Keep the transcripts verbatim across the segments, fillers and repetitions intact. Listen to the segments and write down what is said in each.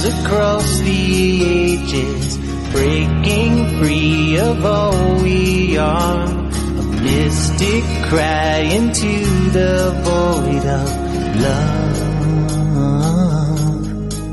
stands across the ages, breaking free of all we are. A mystic cry into the void of love.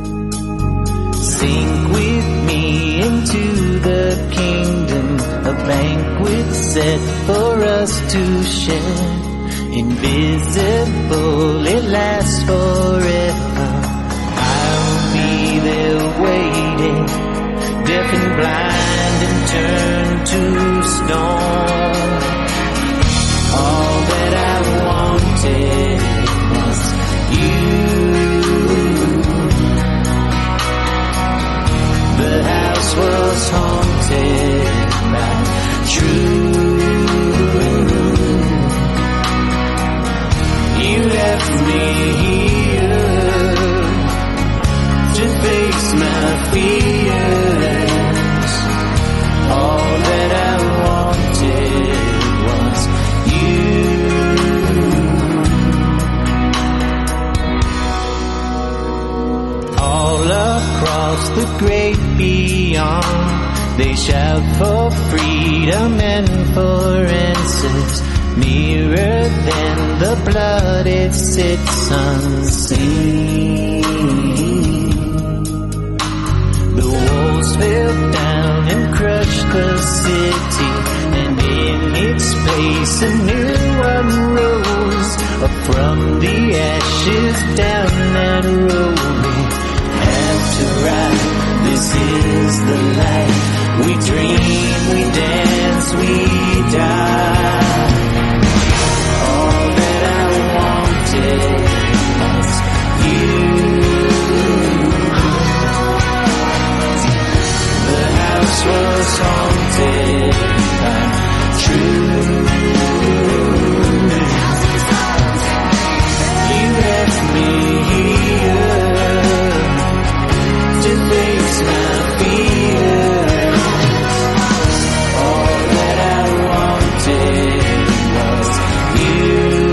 Sink with me into the kingdom, a banquet set for us to share. Invisible, it lasts forever. I'll be there waiting, deaf and blind and turned to stone. All that I wanted was you. The house was haunted by truth. You left me here to face my fears. All that I wanted was you. All across the great beyond, they shout for freedom and for answers. Nearer than the blood, it sits unseen. The walls fell down and crushed the city, and in its place a new one rose up from the ashes down that road. We have to ride, this is the life. We dream, we dance, we die. Was you. The house was haunted by truth. You left me here to face my fears. All that I wanted was you.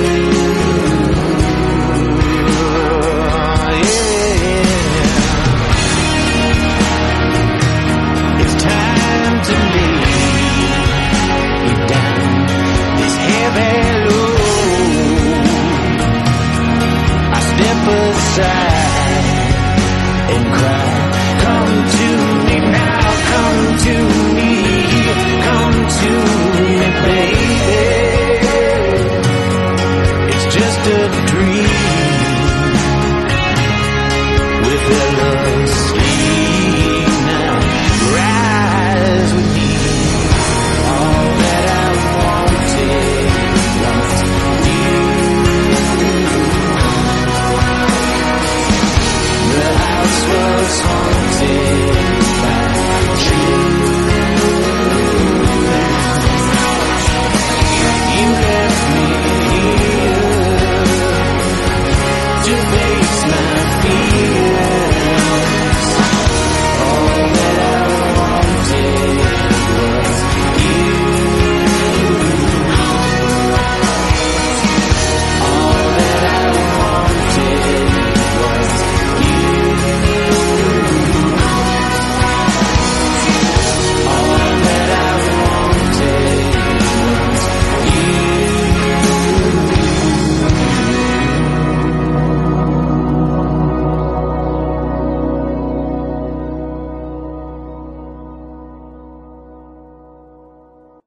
Aside and cry, come to me now, come to me, come to me, baby. It's just a dream.